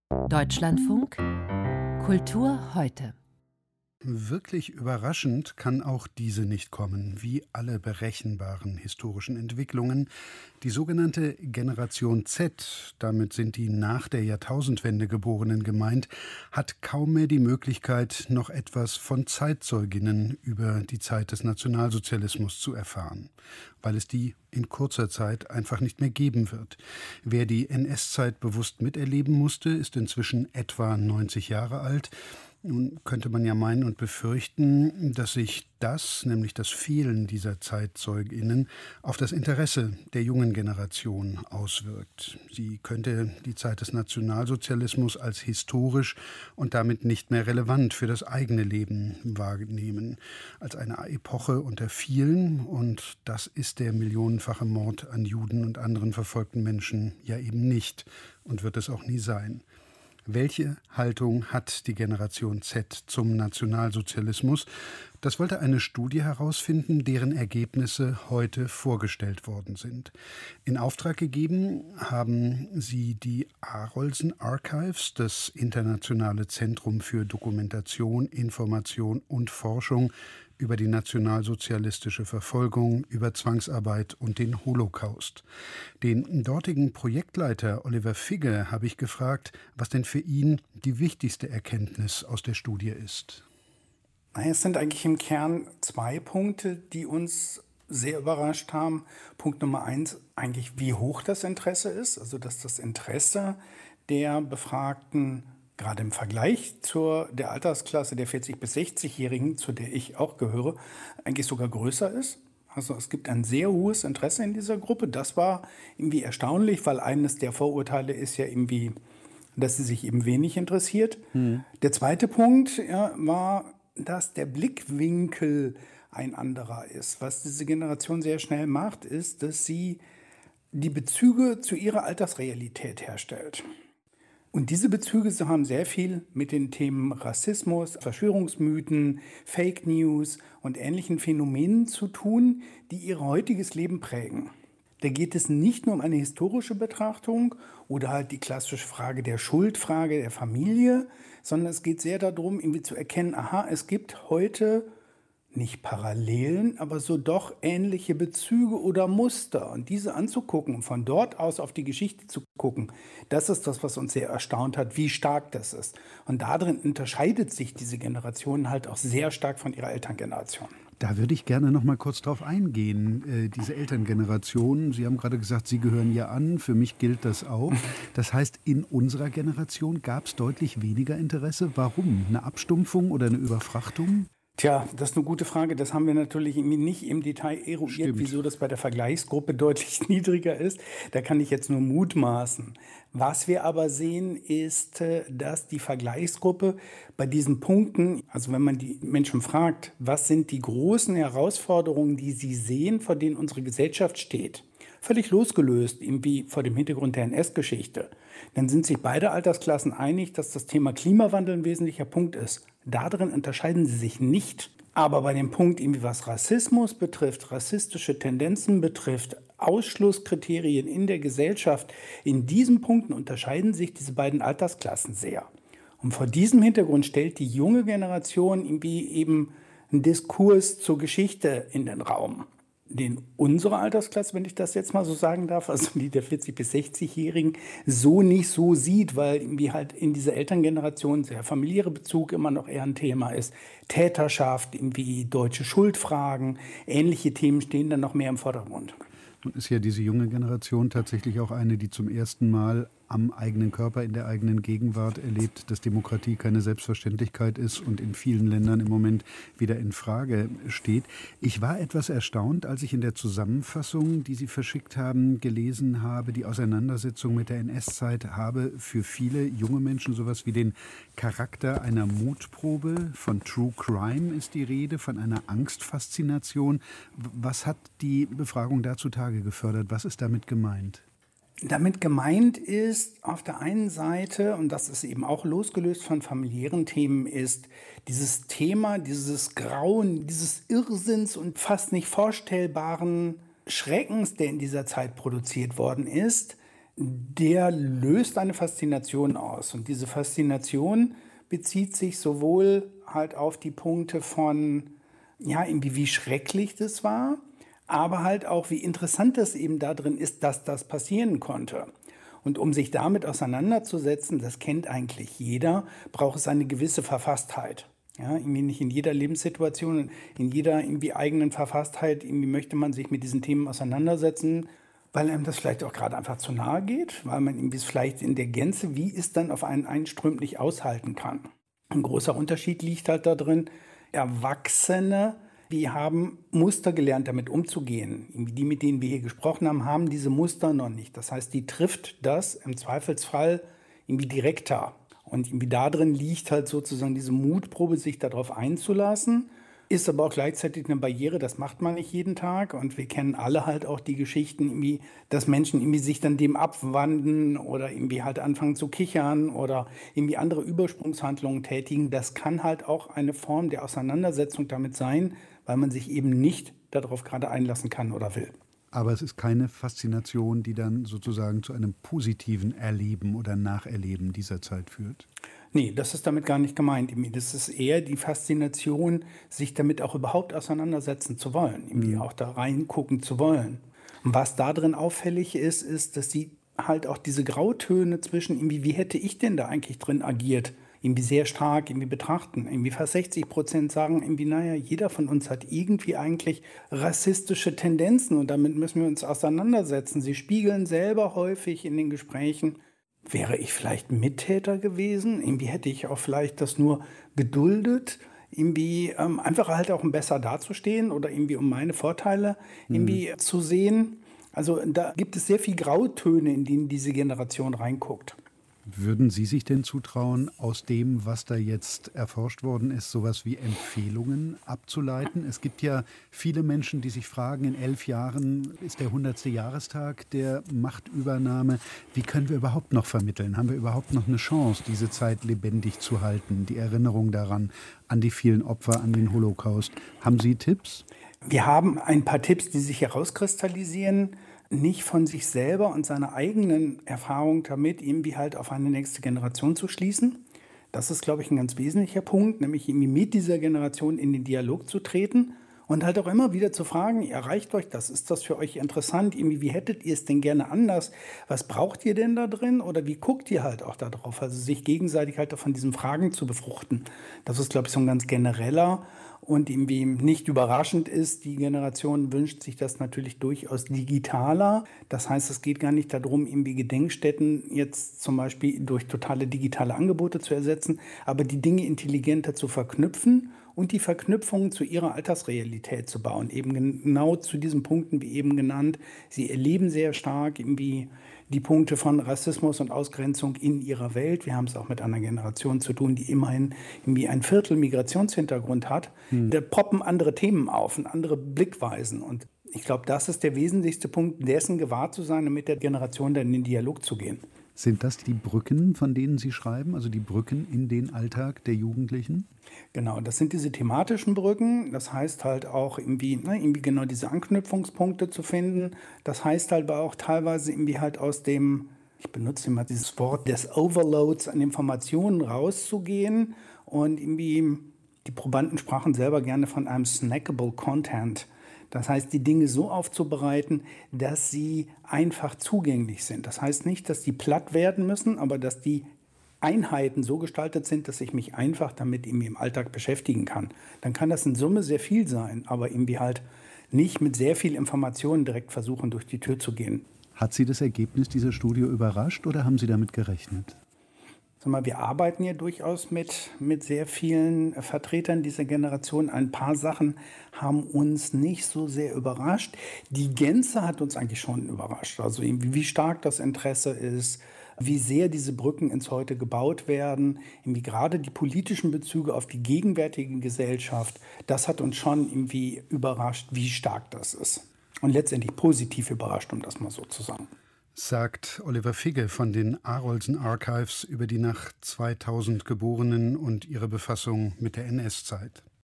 Deutschlandfunk Kultur heute. Wirklich überraschend kann auch diese nicht kommen, wie alle berechenbaren historischen Entwicklungen. Die sogenannte Generation Z, damit sind die nach der Jahrtausendwende Geborenen gemeint, hat kaum mehr die Möglichkeit, noch etwas von Zeitzeuginnen über die Zeit des Nationalsozialismus zu erfahren, weil es die in kurzer Zeit einfach nicht mehr geben wird. Wer die NS-Zeit bewusst miterleben musste, ist inzwischen etwa 90 Jahre alt. Nun könnte man ja meinen und befürchten, dass sich das, nämlich das Fehlen dieser ZeitzeugInnen, auf das Interesse der jungen Generation auswirkt. Sie könnte die Zeit des Nationalsozialismus als historisch und damit nicht mehr relevant für das eigene Leben wahrnehmen, als eine Epoche unter vielen, und das ist der millionenfache Mord an Juden und anderen verfolgten Menschen ja eben nicht und wird es auch nie sein. Welche Haltung hat die Generation Z zum Nationalsozialismus? Das wollte eine Studie herausfinden, deren Ergebnisse heute vorgestellt worden sind. In Auftrag gegeben haben sie die Arolsen Archives, das Internationale Zentrum für Dokumentation, Information und Forschung über die nationalsozialistische Verfolgung, über Zwangsarbeit und den Holocaust. Den dortigen Projektleiter Oliver Figge habe ich gefragt, was denn für ihn die wichtigste Erkenntnis aus der Studie ist. Es sind eigentlich im Kern zwei Punkte, die uns sehr überrascht haben. Punkt Nummer 1, eigentlich wie hoch das Interesse ist, also dass das Interesse der Befragten gerade im Vergleich zur der Altersklasse der 40- bis 60-Jährigen, zu der ich auch gehöre, eigentlich sogar größer ist. Also es gibt ein sehr hohes Interesse in dieser Gruppe. Das war irgendwie erstaunlich, weil eines der Vorurteile ist ja irgendwie, dass sie sich eben wenig interessiert. Der zweite Punkt war, dass der Blickwinkel ein anderer ist. Was diese Generation sehr schnell macht, ist, dass sie die Bezüge zu ihrer Alltagsrealität herstellt. Und diese Bezüge haben sehr viel mit den Themen Rassismus, Verschwörungsmythen, Fake News und ähnlichen Phänomenen zu tun, die ihr heutiges Leben prägen. Da geht es nicht nur um eine historische Betrachtung oder halt die klassische Frage der Schuldfrage der Familie, sondern es geht sehr darum, irgendwie zu erkennen, aha, es gibt heute nicht Parallelen, aber so doch ähnliche Bezüge oder Muster. Und diese anzugucken und von dort aus auf die Geschichte zu gucken, das ist das, was uns sehr erstaunt hat, wie stark das ist. Und darin unterscheidet sich diese Generation halt auch sehr stark von ihrer Elterngeneration. Da würde ich gerne noch mal kurz drauf eingehen, diese Elterngeneration. Sie haben gerade gesagt, Sie gehören ja an, für mich gilt das auch. Das heißt, in unserer Generation gab es deutlich weniger Interesse. Warum? Eine Abstumpfung oder eine Überfrachtung? Tja, das ist eine gute Frage. Das haben wir natürlich irgendwie nicht im Detail eruiert, Stimmt. wieso das bei der Vergleichsgruppe deutlich niedriger ist. Da kann ich jetzt nur mutmaßen. Was wir aber sehen, ist, dass die Vergleichsgruppe bei diesen Punkten, also wenn man die Menschen fragt, was sind die großen Herausforderungen, die sie sehen, vor denen unsere Gesellschaft steht, völlig losgelöst, irgendwie vor dem Hintergrund der NS-Geschichte, dann sind sich beide Altersklassen einig, dass das Thema Klimawandel ein wesentlicher Punkt ist. Darin unterscheiden sie sich nicht. Aber bei dem Punkt, irgendwie was Rassismus betrifft, rassistische Tendenzen betrifft, Ausschlusskriterien in der Gesellschaft, in diesen Punkten unterscheiden sich diese beiden Altersklassen sehr. Und vor diesem Hintergrund stellt die junge Generation irgendwie eben einen Diskurs zur Geschichte in den Raum, den unsere Altersklasse, wenn ich das jetzt mal so sagen darf, also die der 40- bis 60-Jährigen, so nicht so sieht, weil irgendwie halt in dieser Elterngeneration der familiäre Bezug immer noch eher ein Thema ist. Täterschaft, irgendwie deutsche Schuldfragen, ähnliche Themen stehen dann noch mehr im Vordergrund. Nun ist ja diese junge Generation tatsächlich auch eine, die zum ersten Mal am eigenen Körper, in der eigenen Gegenwart erlebt, dass Demokratie keine Selbstverständlichkeit ist und in vielen Ländern im Moment wieder in Frage steht. Ich war etwas erstaunt, als ich in der Zusammenfassung, die Sie verschickt haben, gelesen habe, die Auseinandersetzung mit der NS-Zeit habe für viele junge Menschen sowas wie den Charakter einer Mutprobe. Von True Crime ist die Rede, von einer Angstfaszination. Was hat die Befragung da zutage gefördert? Was ist damit gemeint? Damit gemeint ist auf der einen Seite, und das ist eben auch losgelöst von familiären Themen, ist dieses Thema, dieses Grauen, dieses Irrsinns und fast nicht vorstellbaren Schreckens, der in dieser Zeit produziert worden ist, der löst eine Faszination aus. Und diese Faszination bezieht sich sowohl halt auf die Punkte von, ja, irgendwie wie schrecklich das war, aber halt auch, wie interessant es eben da drin ist, dass das passieren konnte. Und um sich damit auseinanderzusetzen, das kennt eigentlich jeder, braucht es eine gewisse Verfasstheit. Ja, irgendwie nicht in jeder Lebenssituation, in jeder irgendwie eigenen Verfasstheit, irgendwie möchte man sich mit diesen Themen auseinandersetzen, weil einem das vielleicht auch gerade einfach zu nahe geht, weil man irgendwie es vielleicht in der Gänze, wie es dann auf einen einströmt, nicht aushalten kann. Ein großer Unterschied liegt halt da drin, Erwachsene, die haben Muster gelernt, damit umzugehen. Irgendwie die, mit denen wir hier gesprochen haben, haben diese Muster noch nicht. Das heißt, die trifft das im Zweifelsfall irgendwie direkter. Und irgendwie da drin liegt halt sozusagen diese Mutprobe, sich darauf einzulassen. Ist aber auch gleichzeitig eine Barriere, das macht man nicht jeden Tag. Und wir kennen alle halt auch die Geschichten, irgendwie, dass Menschen irgendwie sich dann dem abwanden oder irgendwie halt anfangen zu kichern oder irgendwie andere Übersprungshandlungen tätigen. Das kann halt auch eine Form der Auseinandersetzung damit sein, weil man sich eben nicht darauf gerade einlassen kann oder will. Aber es ist keine Faszination, die dann sozusagen zu einem positiven Erleben oder Nacherleben dieser Zeit führt? Nee, das ist damit gar nicht gemeint. Das ist eher die Faszination, sich damit auch überhaupt auseinandersetzen zu wollen, irgendwie auch da reingucken zu wollen. Und was da drin auffällig ist, ist, dass sie halt auch diese Grautöne zwischen irgendwie, wie hätte ich denn da eigentlich drin agiert, irgendwie sehr stark irgendwie betrachten. Irgendwie fast 60% sagen irgendwie, naja, jeder von uns hat irgendwie eigentlich rassistische Tendenzen und damit müssen wir uns auseinandersetzen. Sie spiegeln selber häufig in den Gesprächen, wäre ich vielleicht Mittäter gewesen? Irgendwie hätte ich auch vielleicht das nur geduldet, irgendwie einfach halt auch um besser dazustehen oder irgendwie um meine Vorteile irgendwie zu sehen. Also da gibt es sehr viel Grautöne, in denen diese Generation reinguckt. Würden Sie sich denn zutrauen, aus dem, was da jetzt erforscht worden ist, sowas wie Empfehlungen abzuleiten? Es gibt ja viele Menschen, die sich fragen, in 11 Jahren ist der 100. Jahrestag der Machtübernahme. Wie können wir überhaupt noch vermitteln? Haben wir überhaupt noch eine Chance, diese Zeit lebendig zu halten? Die Erinnerung daran, an die vielen Opfer, an den Holocaust. Haben Sie Tipps? Wir haben ein paar Tipps, die sich herauskristallisieren, nicht von sich selber und seiner eigenen Erfahrung damit irgendwie halt auf eine nächste Generation zu schließen. Das ist, glaube ich, ein ganz wesentlicher Punkt, nämlich irgendwie mit dieser Generation in den Dialog zu treten und halt auch immer wieder zu fragen, erreicht euch das? Ist das für euch interessant? Irgendwie, wie hättet ihr es denn gerne anders? Was braucht ihr denn da drin? Oder wie guckt ihr halt auch darauf? Also sich gegenseitig halt auch von diesen Fragen zu befruchten. Das ist, glaube ich, so ein ganz genereller und irgendwie nicht überraschend ist. Die Generation wünscht sich das natürlich durchaus digitaler. Das heißt, es geht gar nicht darum, irgendwie Gedenkstätten jetzt zum Beispiel durch totale digitale Angebote zu ersetzen, aber die Dinge intelligenter zu verknüpfen und die Verknüpfungen zu ihrer Alltagsrealität zu bauen. Eben genau zu diesen Punkten, wie eben genannt. Sie erleben sehr stark irgendwie die Punkte von Rassismus und Ausgrenzung in ihrer Welt. Wir haben es auch mit einer Generation zu tun, die immerhin irgendwie ein Viertel Migrationshintergrund hat. Da poppen andere Themen auf und andere Blickweisen. Und ich glaube, das ist der wesentlichste Punkt, dessen gewahr zu sein und mit der Generation dann in den Dialog zu gehen. Sind das die Brücken, von denen Sie schreiben, also die Brücken in den Alltag der Jugendlichen? Genau, das sind diese thematischen Brücken. Das heißt halt auch irgendwie genau diese Anknüpfungspunkte zu finden. Das heißt halt aber auch teilweise irgendwie halt aus dem, ich benutze immer dieses Wort des Overloads an Informationen rauszugehen. Und irgendwie, die Probanden sprachen selber gerne von einem snackable Content. Das heißt, die Dinge so aufzubereiten, dass sie einfach zugänglich sind. Das heißt nicht, dass die platt werden müssen, aber dass die Einheiten so gestaltet sind, dass ich mich einfach damit irgendwie im Alltag beschäftigen kann. Dann kann das in Summe sehr viel sein, aber irgendwie halt nicht mit sehr viel Informationen direkt versuchen, durch die Tür zu gehen. Hat Sie das Ergebnis dieser Studie überrascht oder haben Sie damit gerechnet? Wir arbeiten ja durchaus mit sehr vielen Vertretern dieser Generation. Ein paar Sachen haben uns nicht so sehr überrascht. Die Gänze hat uns eigentlich schon überrascht. Also wie stark das Interesse ist, wie sehr diese Brücken ins Heute gebaut werden, irgendwie gerade die politischen Bezüge auf die gegenwärtige Gesellschaft. Das hat uns schon irgendwie überrascht, wie stark das ist. Und letztendlich positiv überrascht, um das mal so zu sagen. Sagt Oliver Figge von den Arolsen Archives über die nach 2000 Geborenen und ihre Befassung mit der NS-Zeit.